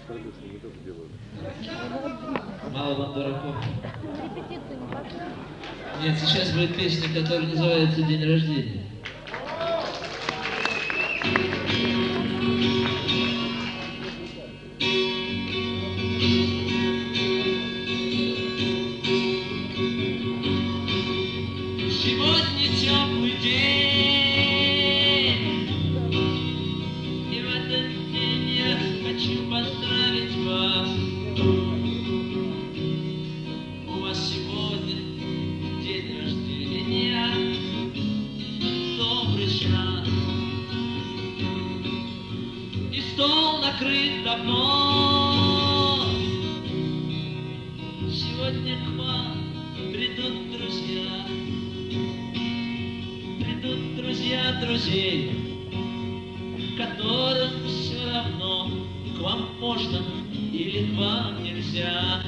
Мало вам дураков. Нет, сейчас будет песня, которая называется «День рождения». Сегодня теплый день, и в этот день я хочу поздравить вас. У вас сегодня день рождения, добрый час, и стол накрыт давно. Сегодня к вам придут друзья. Придут друзья друзей, которым все равно, к вам можно или к вам нельзя.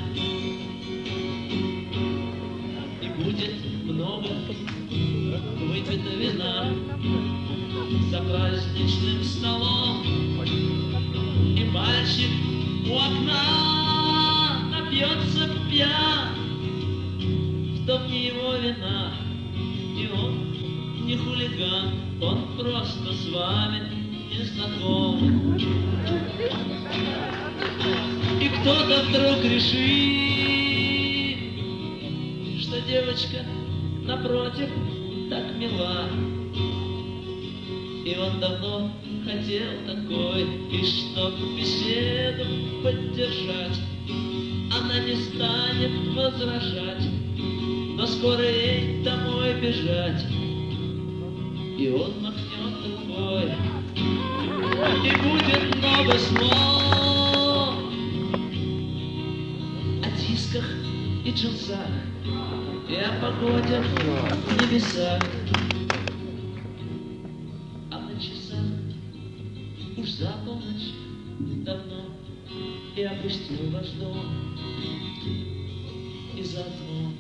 И будет много выпито вина за праздничным столом, и мальчик у окна напьется пьян, в том не его вина, и он не хулиган, он просто с вами не знаком. И кто-то вдруг решит, что девочка напротив так мила, и он давно хотел такой, и чтоб беседу поддержать, она не станет возражать, но скоро ей домой бежать. И он махнет рукой, и будет много слов о дисках и джинсах, и о погоде в небесах. А на часах уж за полночь давно, и опустил ваш дом, и за окном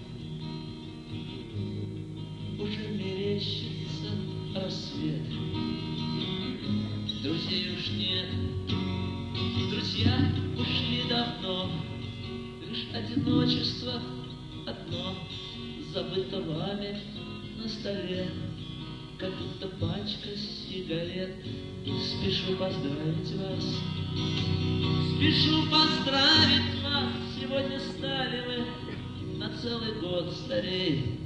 уже мерещится рассвет. Друзей уж нет, друзья ушли давно, лишь одиночество одно забыто вами на столе, как будто пачка сигарет. Спешу поздравить вас, спешу поздравить вас, сегодня стали вы на целый год старей.